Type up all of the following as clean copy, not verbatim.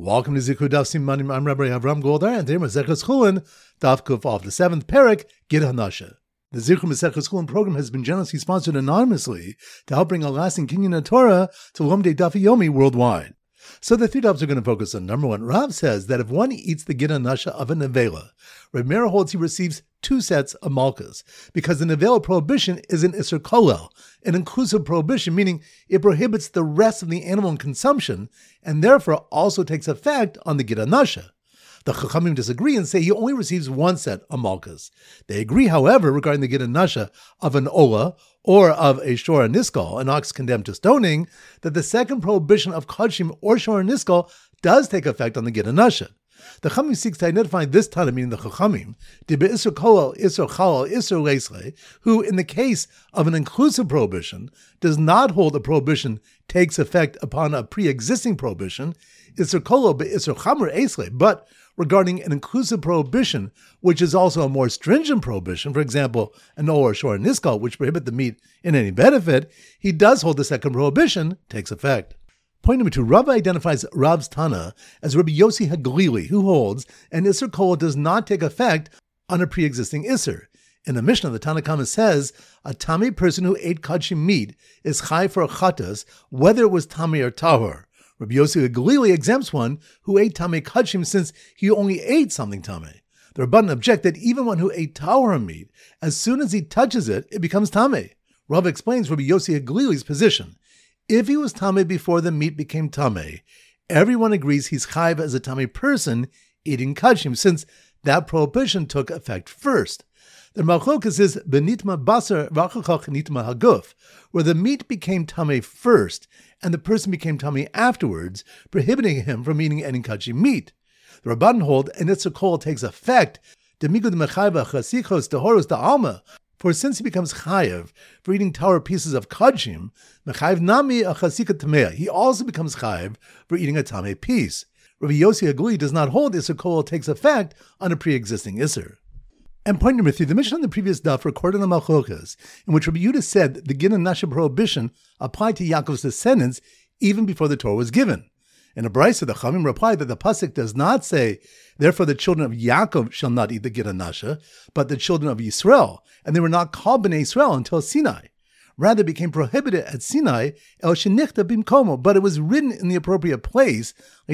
Welcome to Zichud Daf Simanim. I'm Rabbi Avram Goldar, and today Maseches Chulin, Daf Kuf of the 7th Perek, Gid HaNasha. The Zichud Maseches Chulin program has been generously sponsored anonymously to help bring a lasting kinyan of Torah to Lomdei Daf Yomi worldwide. So the three dafs are going to focus on number one. Rav says that if one eats the Gid HaNasha of a nevela, Reb Meir holds he receives 2 sets of malchus, because the nevela prohibition is an Isser Kolel, an inclusive prohibition, meaning it prohibits the rest of the animal in consumption, and therefore also takes effect on the Gid HaNasha. The Chachamim disagree and say he only receives 1 set of malchus. They agree, however, regarding the Gid HaNasha of an ola, or of a shor niskal, an ox condemned to stoning, that the second prohibition of kodshim or shor niskal does take effect on the Gid HaNasha. The Chachamim seeks to identify this Tana, meaning the Chachamim, Isser Kolel, Isser Chalal, Isser Leisle, who, in the case of an inclusive prohibition, does not hold a prohibition takes effect upon a pre-existing prohibition, Isser Kolel, Isser Chamor Eisle, but regarding an inclusive prohibition, which is also a more stringent prohibition, for example, an ol or shor niskal, which prohibit the meat in any benefit, he does hold the second prohibition takes effect. Point number 2, Rav identifies Rav's Tana as Rabbi Yossi HaGlili, who holds an Isser Kolel does not take effect on a pre-existing Isser. In the Mishnah, the Tana Kama says, a Tami person who ate Kodshim meat is Chai for a Chatas, whether it was Tami or Tahor. Rabbi Yossi HaGlili exempts one who ate Tami Kodshim since he only ate something Tami. The Rabbanan object that even one who ate Tahor meat, as soon as he touches it, it becomes Tami. Rav explains Rabbi Yossi HaGlili's position. If he was Tameh before the meat became Tameh, everyone agrees he's Chayv as a Tameh person eating Kodshim, since that prohibition took effect first. The Malchokas is Benitma Basar Vachachach Nitma Haguf, where the meat became Tameh first, and the person became Tameh afterwards, prohibiting him from eating any Kodshim meat. The Rabbanan hold, and Isser Kolel takes effect, Demigud Mechayva Chasichos Dehoros Da'alma, for since he becomes chayev for eating tower pieces of kodshim, mechayev nami a chasika tameh, he also becomes chayev for eating a tameh piece. Rabbi Yossi HaGlili does not hold Isser Kolel takes effect on a pre-existing Isser. And point number 3, the Mishnah on the previous daf recorded on Malchokas, in which Rabbi Yehuda said the Gid HaNasha prohibition applied to Yaakov's descendants even before the Torah was given. In a brisa, the Chachamim replied that the pasuk does not say, therefore the children of Yaakov shall not eat the Gid HaNasha, but the children of Yisrael, and they were not called Bnei Yisrael until Sinai. Rather, it became prohibited at Sinai, el shenichta bimkomo, but it was written in the appropriate place, for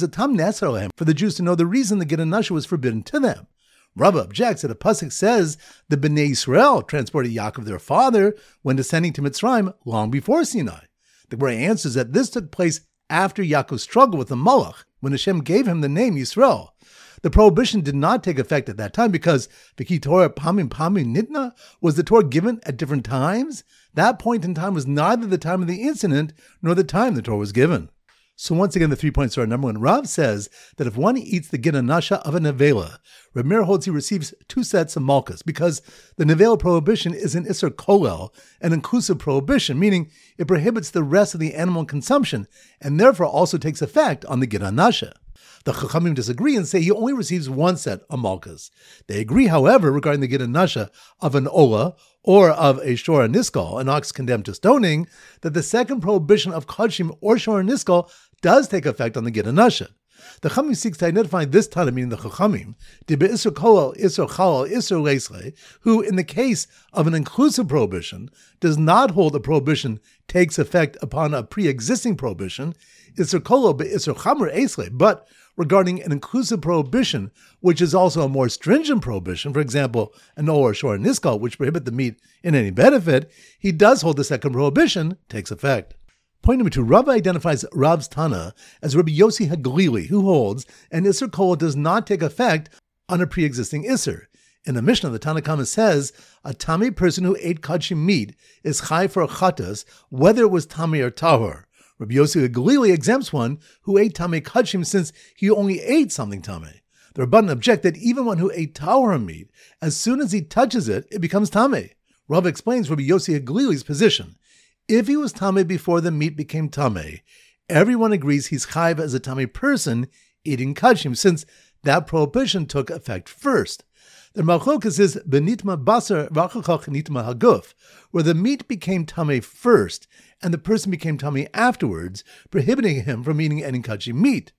the Jews to know the reason the Gid HaNasha was forbidden to them. Rava objects that a pasuk says the Bnei Yisrael transported Yaakov, their father, when descending to Mitzrayim long before Sinai. The Gemara answers that this took place after Yaakov's struggle with the Malach, when Hashem gave him the name Yisrael. The prohibition did not take effect at that time because V'ki Torah Pamim Nitna, was the Torah given at different times? That point in time was neither the time of the incident nor the time the Torah was given. So once again, the 3 points are number 1. Rav says that if one eats the Gid HaNasha of a nevela, Reb Meir holds he receives 2 sets of malchus, because the nevela prohibition is an Isser Kolel, an inclusive prohibition, meaning it prohibits the rest of the animal in consumption, and therefore also takes effect on the Gid HaNasha. The Chachamim disagree and say he only receives 1 set of malchus. They agree, however, regarding the Gid HaNasha of an ola, or of a shor niskal, an ox condemned to stoning, that the second prohibition of kodshim or shor niskal does take effect on the Gid HaNasha. The Chachamim seeks to identify this Tana, meaning the Chachamim, Isser Kolel, Isser Chalal, Isser Leisle, who, in the case of an inclusive prohibition, does not hold a prohibition takes effect upon a pre-existing prohibition, Isser Kolel, Isser Chamor Eisle, but regarding an inclusive prohibition, which is also a more stringent prohibition, for example, an ol or shor niskal, which prohibit the meat in any benefit, he does hold the second prohibition takes effect. Point number 2, Rav identifies Rav's Tana as Rabbi Yossi HaGlili, who holds an Isser Kolel does not take effect on a pre-existing Isser. In the Mishnah, the Tana Kama says, a Tami person who ate Kodshim meat is Chai for a Chatas, whether it was Tami or Tahor. Rabbi Yossi HaGlili exempts one who ate Tameh Kodshim since he only ate something Tameh. The Rabbanan object that even one who ate Tahor meat, as soon as he touches it, it becomes Tameh. Rav explains Rabbi Yossi HaGlili's position. If he was Tameh before the meat became Tameh, everyone agrees he's Chayv as a Tameh person eating Kodshim, since that prohibition took effect first. The Malchokas is Benitma Basar Vachachach Nitma Haguf, where the meat became Tameh first, and the person became Tameh afterwards, prohibiting him from eating any Kodshim meat.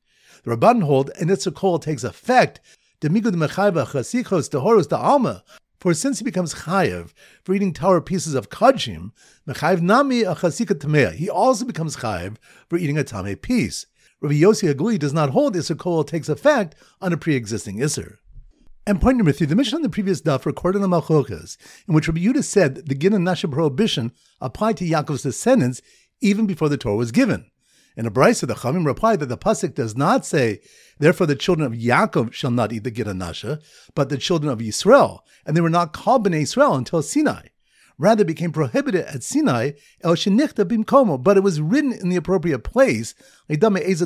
The Rabban hold an Isser Kol takes effect, for since he becomes chayev for eating tower pieces of kachim, mechayev nami a chasika tameh, he also becomes chayev for eating a tameh piece. Rabbi Yossi Aguli does not hold Isser Kol takes effect on a pre-existing Isser. And point number 3, the Mishnah on the previous daf recorded in the Malchokas, in which Rabbi Yehuda said that the Gin and Nasha prohibition applied to Yaakov's descendants even before the Torah was given. In a brisa, the Chamim replied that the pasuk does not say, therefore the children of Yaakov shall not eat the Gin and Nasha, but the children of Yisrael, and they were not called Bnei Yisrael until Sinai. Rather, it became prohibited at Sinai, el shenichta bimkomo, but it was written in the appropriate place, for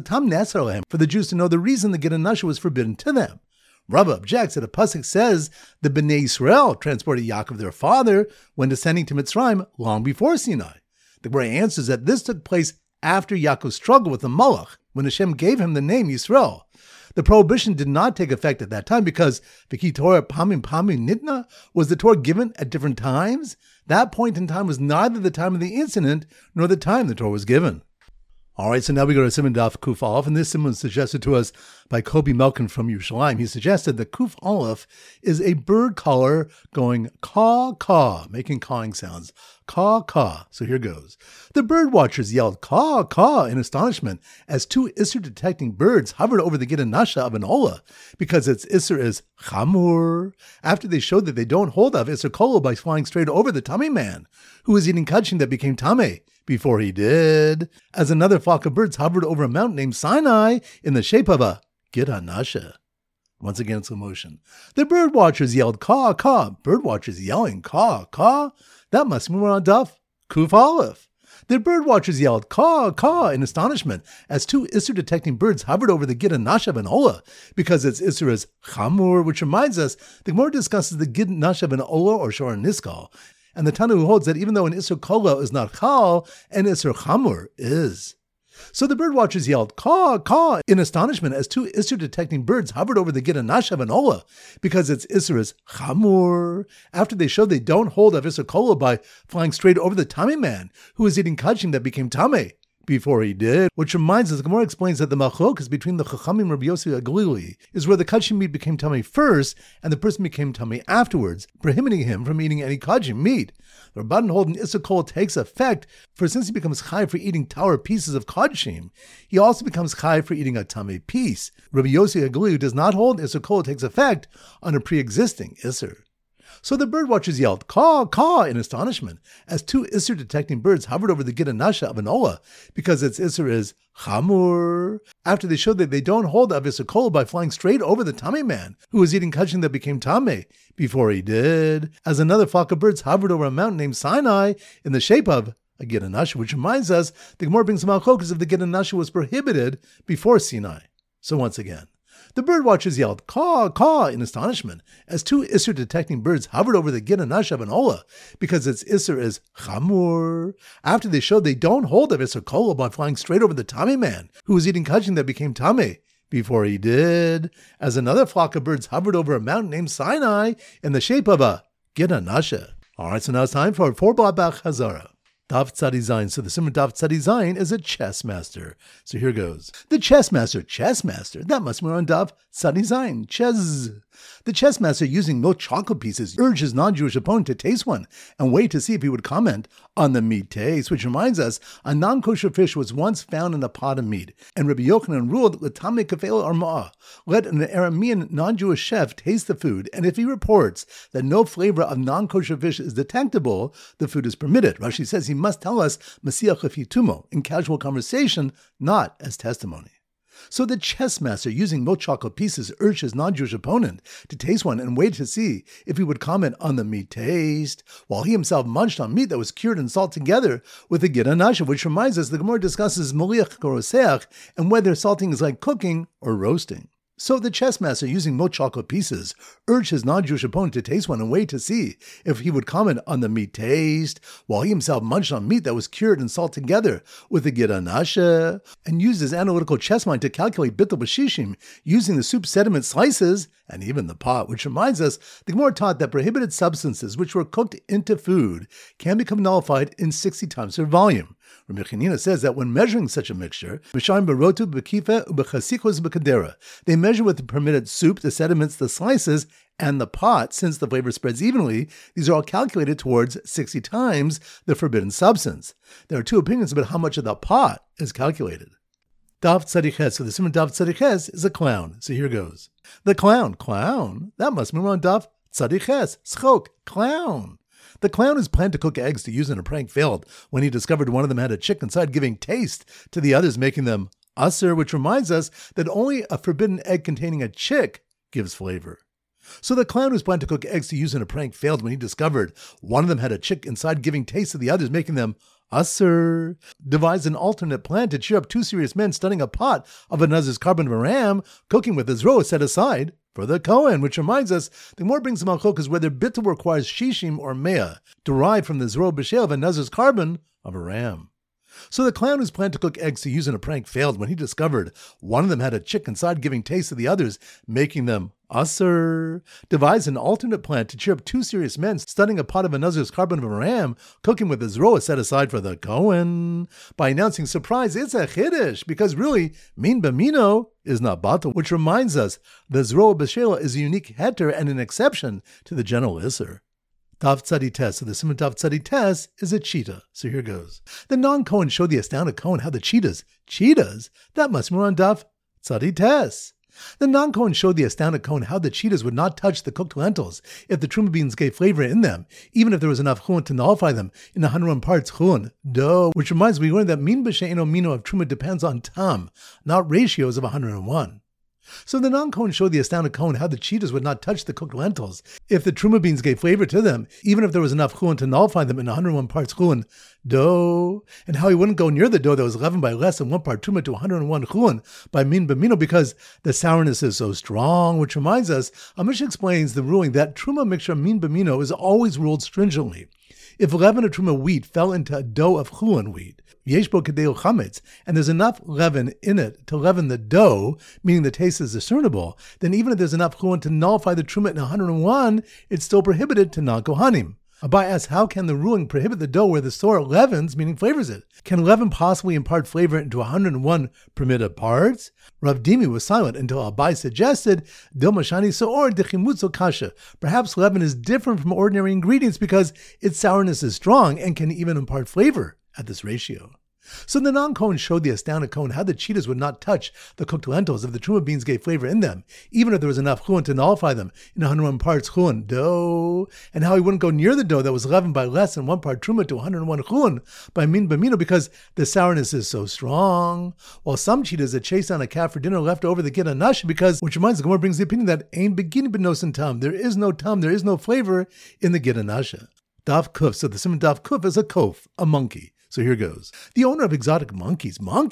the Jews to know the reason the Gin and Nasha was forbidden to them. Rava objects that a pasuk says the Bnei Yisrael transported Yaakov, their father, when descending to Mitzrayim long before Sinai. The Gemara answers that this took place after Yaakov's struggle with the Malach, when Hashem gave him the name Yisrael. The prohibition did not take effect at that time because V'ki Torah Pamim Nitna, was the Torah given at different times? That point in time was neither the time of the incident nor the time the Torah was given. All right, so now we go to Siman Daf Kuf Aleph, and this Siman was suggested to us by Kobi Melkin from Yerushalayim. He suggested that Kuf Aleph is a bird caller going caw, making cawing sounds. Caw. So here goes. The bird watchers yelled caw in astonishment as 2 Isser-detecting birds hovered over the Gid and Nasha of an Olah, because its Isser is chamur, after they showed that they don't hold of Isser Kol by flying straight over the Tameh man, who was eating kachim that became Tameh before he did, as another flock of birds hovered over a mountain named Sinai in the shape of a Gid and Nasha. Once again, slow motion. The bird watchers yelled caw. Bird watchers yelling caw. That must be on Daf Kuf Aleph. The bird watchers yelled caw in astonishment as 2 Isser-detecting birds hovered over the Gid and Nasha of an Olah, because its Isser is chamur, which reminds us the Gemara discusses the Gid and Nasha of an Olah or Shor Niskal, and the Tana who holds that even though an Isser Kola is not chal, an Isser chamur is. So the bird watchers yelled caw in astonishment as 2 Isser-detecting birds hovered over the Gid and Nasha of an Olah, because its Isser is chamur, after they showed they don't hold of Isser Kola by flying straight over the Tameh man, who was eating kachim that became Tameh before he did, which reminds us, the Gemara explains that the machlokas between the Chachamim and Rabbi Yossi Aglili is where the kachim meat became Tameh first, and the person became Tameh afterwards, prohibiting him from eating any kachim meat. The Rabbanan hold an Isser Kol takes effect, for since he becomes chai for eating tower pieces of kachim, he also becomes chai for eating a Tameh piece. Rabbi Yossi Aglili does not hold Isser Kol takes effect on a pre-existing Isser. So the bird watchers yelled caw in astonishment as 2 Isser-detecting birds hovered over the Gid and Nasha of an Olah, because its Isser is chamur, after they showed that they don't hold of Isser Kol by flying straight over the Tameh man, who was eating kachim that became Tameh before he did, as another flock of birds hovered over a mountain named Sinai in the shape of a Gid and Nasha, which reminds us the Gemara brings some malchokas if the Gid and Nasha was prohibited before Sinai. So once again, the bird watchers yelled caw in astonishment as 2 Isser-detecting birds hovered over the Gid and Nasha of an Olah, because its Isser is chamur, after they showed they don't hold of Isser Kol by flying straight over the Tameh man, who was eating kachim that became Tameh before he did, as another flock of birds hovered over a mountain named Sinai in the shape of a Gid and Nasha. All right, so now it's time for 4 Blabach Hazara. Daf Tzadi Zayin. So the Simon Daf Tzadi Zayin is a chess master. So here goes. The chess master, that must be on Daf Tzadi Zayin. Chess. The chess master, using milk chocolate pieces, urged his non-Jewish opponent to taste one and wait to see if he would comment on the meat taste, which reminds us a non-kosher fish was once found in a pot of meat, and Rabbi Yochanan ruled, L'tamei kafel arma'ah, let an Aramean non-Jewish chef taste the food, and if he reports that no flavor of non-kosher fish is detectable, the food is permitted. Rashi says he must tell us Masiach Chafitumo in casual conversation, not as testimony. So the chess master, using milk chocolate pieces, urged his non-Jewish opponent to taste one and wait to see if he would comment on the meat taste, while he himself munched on meat that was cured in salt together with the Gid and Nasha, which reminds us the Gemara discusses moliach koroseach and whether salting is like cooking or roasting. So the chess master, using milk chocolate pieces, urged his non-Jewish opponent to taste one and wait to see if he would comment on the meat taste, while he himself munched on meat that was cured and salt together with the Gid and Nasha, and used his analytical chess mind to calculate bittul b'shishim, using the soup sediment slices and even the pot, which reminds us the Gemara taught that prohibited substances which were cooked into food can become nullified in 60 times their volume. Rabbi Chanina says that when measuring such a mixture, they measure with the permitted soup, the sediments, the slices, and the pot. Since the flavor spreads evenly, these are all calculated towards 60 times the forbidden substance. There are two opinions about how much of the pot is calculated. Daf Tzadik Ches. So the Simon Daf Tzadik Ches is a clown. So here goes. The clown. That must be on Daf Tzadik Ches. Schok, clown. The clown is planned to cook eggs to use in a prank failed when he discovered one of them had a chick inside, giving taste to the others, making them usser, which reminds us that only a forbidden egg containing a chick gives flavor. So the clown who's planned to cook eggs to use in a prank failed when he discovered one of them had a chick inside, giving taste to the others, making them usser, devised an alternate plan to cheer up two serious men, studying a pot of a nazir's carbon of a ram, cooking with his roe set aside for the Kohen, which reminds us, the more brings them al is whether bittul requires shishim or mea, derived from the zroh b'shel of a nazir's carbon of a ram. So the clown who's planned to cook eggs to use in a prank failed when he discovered one of them had a chick inside, giving taste to the others, making them usser, devised an alternate plan to cheer up two serious men, studying a pot of a nazir's carbon of a ram, cooking with his roa set aside for the Kohen, by announcing, surprise, it's a chiddush, because really, min b'mino is not batal, which reminds us the zroa b'shela is a unique heter and an exception to the general isser. Daf Tzadi Tes. So the Simon Daf Tzadi Tes is a cheetah. So here goes. The non-Kohen showed the astounded Kohen how the cheetahs, that must be on Daf Tzadi Tes. The non-Kohen showed the astounded Kohen how the cheetahs would not touch the cooked lentils if the truma beans gave flavor in them, even if there was enough chulin to nullify them in 101 parts chulin, dough, which reminds me, we learned that min b'she'eno mino of truma depends on tam, not ratios of 101. So the non-Kohen showed the astounded Kohen how the cheetahs would not touch the cooked lentils if the truma beans gave flavor to them, even if there was enough chulin to nullify them in 101 parts chulin, dough, and how he wouldn't go near the dough that was leavened by less than 1 part truma to 101 chulin by min b'mino because the sourness is so strong, which reminds us, Amish explains the ruling that truma mixture min b'mino is always ruled stringently. If leaven of truma wheat fell into a dough of chulin wheat, yeshbo kedeu chametz, and there's enough leaven in it to leaven the dough, meaning the taste is discernible, then even if there's enough chulin to nullify the truma in 101, it's still prohibited to non-kohanim. Abai asks, how can the ruling prohibit the dough where the Torah leavens, meaning flavors it? Can leaven possibly impart flavor into 101 permitted parts? Rav Dimi was silent until Abai suggested, Dil mashani so'or dechimutzo kasha. Perhaps leaven is different from ordinary ingredients because its sourness is strong and can even impart flavor at this ratio. So the non-Kohen showed the astounded Kohen how the cheetahs would not touch the cooked lentils if the truma beans gave flavor in them, even if there was enough chulin to nullify them in 101 parts chulin, dough, and how he wouldn't go near the dough that was leavened by less than 1 part truma to 101 chulin by min b'mino because the sourness is so strong, while some cheetahs that chase down a calf for dinner left over the gid hanasha because, which reminds the Gemara brings the opinion that ain beginning b'nosin tam, there is no tam, there is no flavor in the gid hanasha. Daf kuf, so the simon daf kuf is a kof, a monkey. So here goes. The owner of exotic monkeys,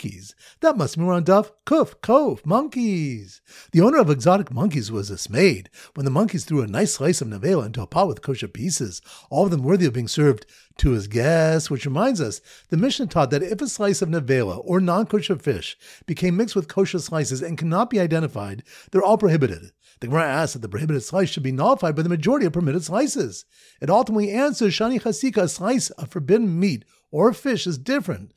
that must be around Daf Kuf, monkeys. The owner of exotic monkeys was dismayed when the monkeys threw a nice slice of nevela into a pot with kosher pieces, all of them worthy of being served to his guests, which reminds us, the Mishnah taught that if a slice of nevela or non-kosher fish became mixed with kosher slices and cannot be identified, they're all prohibited. The Gemara asks that the prohibited slice should be nullified by the majority of permitted slices. It ultimately answers, Shani Chasika, a slice of forbidden meat or fish is different,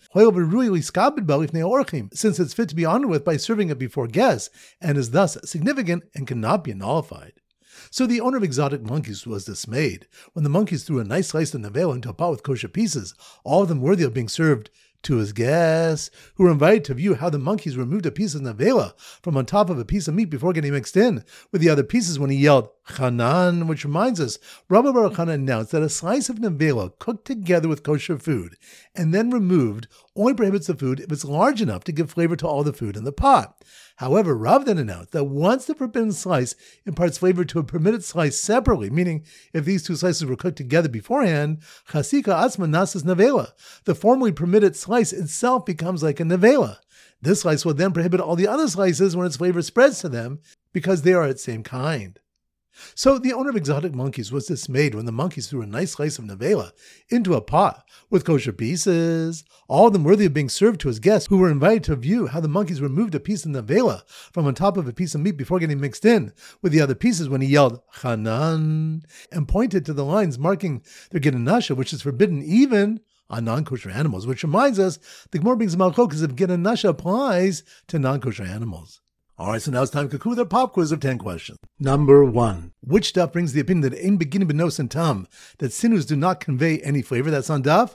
since it's fit to be honored with by serving it before guests, and is thus significant and cannot be nullified. So the owner of exotic monkeys was dismayed when the monkeys threw a nice slice of nevela into a pot with kosher pieces, all of them worthy of being served to his guests, who were invited to view how the monkeys removed a piece of nevela from on top of a piece of meat before getting mixed in with the other pieces when he yelled, Chanan, which reminds us, Rabbi Baruch Hanan announced that a slice of nevela cooked together with kosher food and then removed only prohibits the food if it's large enough to give flavor to all the food in the pot. However, Rav then announced that once the forbidden slice imparts flavor to a permitted slice separately, meaning if these two slices were cooked together beforehand, chasika atzma nasas nevela, the formerly permitted slice itself becomes like a nevela. This slice will then prohibit all the other slices when its flavor spreads to them because they are its same kind. So the owner of exotic monkeys was dismayed when the monkeys threw a nice slice of nevela into a pot with kosher pieces, all of them worthy of being served to his guests, who were invited to view how the monkeys removed a piece of nevela from on top of a piece of meat before getting mixed in with the other pieces when he yelled, Chanan, and pointed to the lines marking their gid hanasha, which is forbidden even on non-kosher animals, which reminds us the Gemara brings Malchokas if Gid Hanasha applies to non-kosher animals. All right, so now it's time to conclude our pop quiz of 10 questions. Number 1. Which daf brings the opinion that in beginning benos and tam, that sinus do not convey any flavor? That's on daf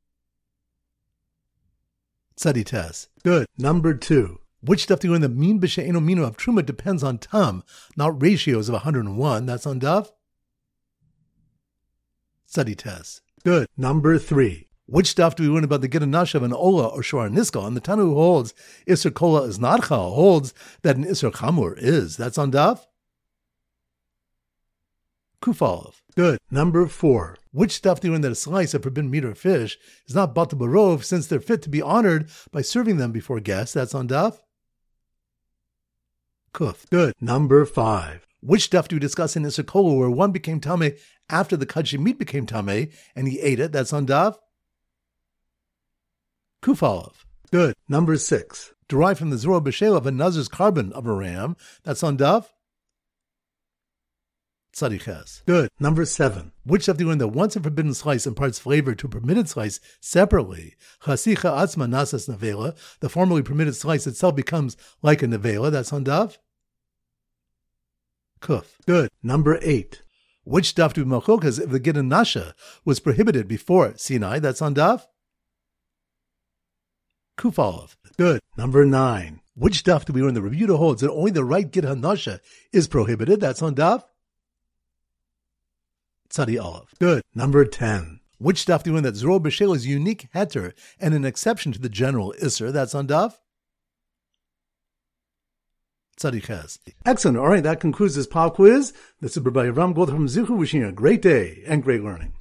Tzadi Tes. Good. Number 2. Which daf do you learn the mean b'she'eno mino of truma depends on tam, not ratios of 101? That's on daf Tzadi Tes. Good. Number 3. Which daf do we learn about the Gid Hanasha of an Ola or Shor Niska? And the Tana who holds Isser Kola is not Chal holds that an Isser Chamur is. That's on daf Kuf Aleph. Good. Number 4. Which daf do you learn that a slice of forbidden meat or fish is not Bata Barov since they're fit to be honored by serving them before guests? That's on daf Kuf. Good. Number 5. Which daf do we discuss in Isser Kola where one became Tameh after the Kadshi meat became Tameh and he ate it? That's on daf Kuf Aleph. Good. Number 6. Derived from the Zorah B'Shel of a Nazir's carbon of a ram. That's on daf Tzadi Ches. Good. Number 7. Which daf do you learn that once a forbidden slice imparts flavor to a permitted slice separately? Chasicha atzma nasas nevela. The formerly permitted slice itself becomes like a nevela. That's on daf Kuf. Good. Number 8. Which daf do we malchokas if the Gid Hanasha was prohibited before Sinai? That's on daf Kuf Aleph. Good. Number 9. Which daf do we learn the Rebuta holds that only the right Gid Hanasha is prohibited? That's on daf Tzadi Aleph. Good. Number 10. Which daf do we learn that Zorah B'Shel is unique heter and an exception to the general Isser? That's on daf Tzadi Ches. Excellent. All right, that concludes this pop quiz. This is Rabbi Avram Goldberg from Zichu wishing you a great day and great learning.